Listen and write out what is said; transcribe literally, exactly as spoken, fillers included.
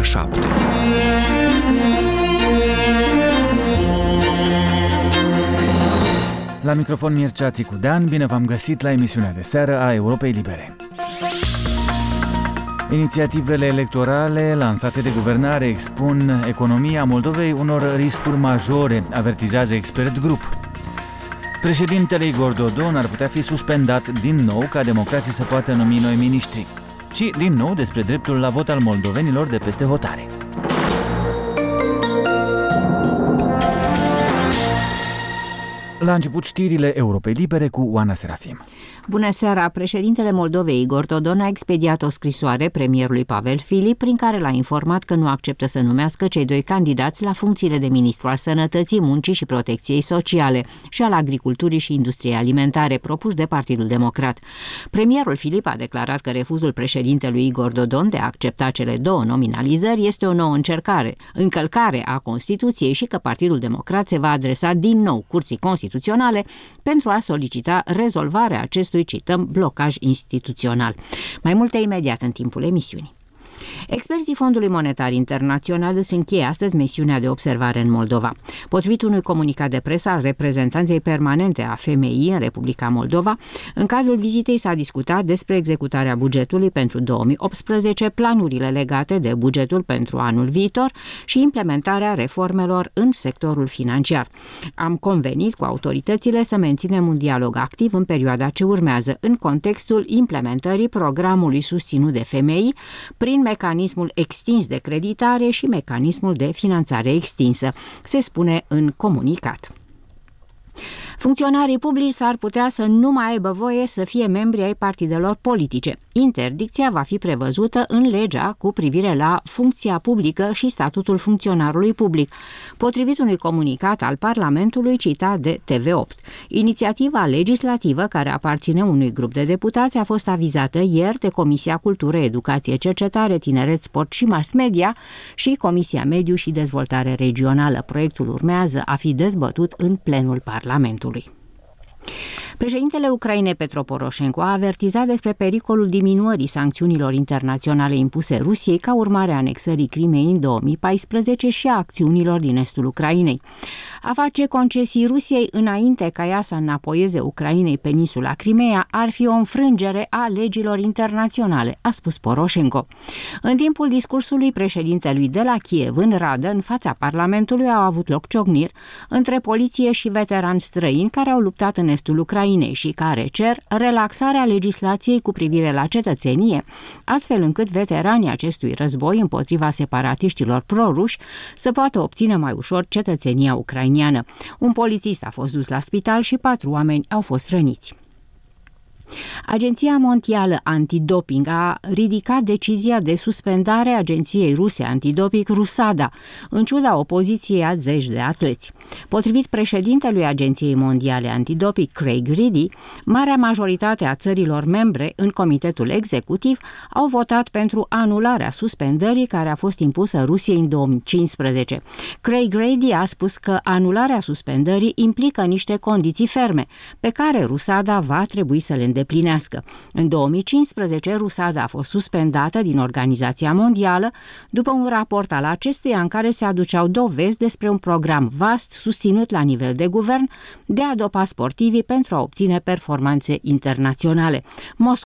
șapte. La microfon Mircea Țicudean, bine v-am găsit la emisiunea de seară a Europei Libere. Inițiativele electorale lansate de guvernare expun economia Moldovei unor riscuri majore, avertizează Expert Group. Președintele Igor Dodon ar putea fi suspendat din nou ca democrații să poată numi noi miniștri. Și din nou despre dreptul la vot al moldovenilor de peste hotare. La început știrile Europei Libere cu Oana Serafim. Bună seara! Președintele Moldovei Igor Dodon a expediat o scrisoare premierului Pavel Filip prin care l-a informat că nu acceptă să numească cei doi candidați la funcțiile de ministru al Sănătății, Muncii și Protecției Sociale și al Agriculturii și Industriei Alimentare propuși de Partidul Democrat. Premierul Filip a declarat că refuzul președintelui Igor Dodon de a accepta cele două nominalizări este o nouă încercare, încălcare a Constituției și că Partidul Democrat se va adresa din nou Curții Constituționale pentru a solicita rezolvarea acestui, cităm, blocaj instituțional. Mai multe imediat în timpul emisiunii. Experții Fondului Monetar Internațional își încheie astăzi misiunea de observare în Moldova. Potrivit unui comunicat de presă al reprezentanței permanente a F M I în Republica Moldova, în cadrul vizitei s-a discutat despre executarea bugetului pentru două mii optsprezece, planurile legate de bugetul pentru anul viitor și implementarea reformelor în sectorul financiar. Am convenit cu autoritățile să menținem un dialog activ în perioada ce urmează, în contextul implementării programului susținut de F M I prin mecanismul extins de creditare și mecanismul de finanțare extinsă, se spune în comunicat. Funcționarii publici s-ar putea să nu mai aibă voie să fie membri ai partidelor politice. Interdicția va fi prevăzută în legea cu privire la funcția publică și statutul funcționarului public, potrivit unui comunicat al Parlamentului citat de T V opt. Inițiativa legislativă, care aparține unui grup de deputați, a fost avizată ieri de Comisia Cultură, Educație, Cercetare, Tineret, Sport și Mass Media și Comisia Mediu și Dezvoltare Regională. Proiectul urmează a fi dezbătut în plenul Parlamentului. Președintele Ucrainei Petro Poroșenko a avertizat despre pericolul diminuării sancțiunilor internaționale impuse Rusiei ca urmare a anexării Crimeei în două mii paisprezece și a acțiunilor din estul Ucrainei. A face concesii Rusiei înainte ca ea să înapoieze Ucrainei peninsula Crimeea ar fi o înfrângere a legilor internaționale, a spus Poroșenko. În timpul discursului președintelui de la Kiev în Radă, în fața Parlamentului, au avut loc ciocniri între poliție și veterani străini care au luptat în estul Ucrainei și care cer relaxarea legislației cu privire la cetățenie, astfel încât veteranii acestui război împotriva separatiștilor proruși să poată obține mai ușor cetățenia ucrainiană. Un polițist a fost dus la spital și patru oameni au fost răniți. Agenția Mondială Antidoping a ridicat decizia de suspendare a agenției ruse antidoping RUSADA, în ciuda opoziției a zeci de atleți. Potrivit președintelui Agenției Mondiale Antidoping, Craig Reedy, marea majoritate a țărilor membre în comitetul executiv au votat pentru anularea suspendării care a fost impusă Rusiei în două mii cincisprezece. Craig Reedy a spus că anularea suspendării implică niște condiții ferme, pe care RUSADA va trebui să le îndeplinească. În două mii cincisprezece, RUSADA a fost suspendată din Organizația Mondială după un raport al acesteia în care se aduceau dovezi despre un program vast susținut la nivel de guvern de a dopa sportivii pentru a obține performanțe internaționale. Moscova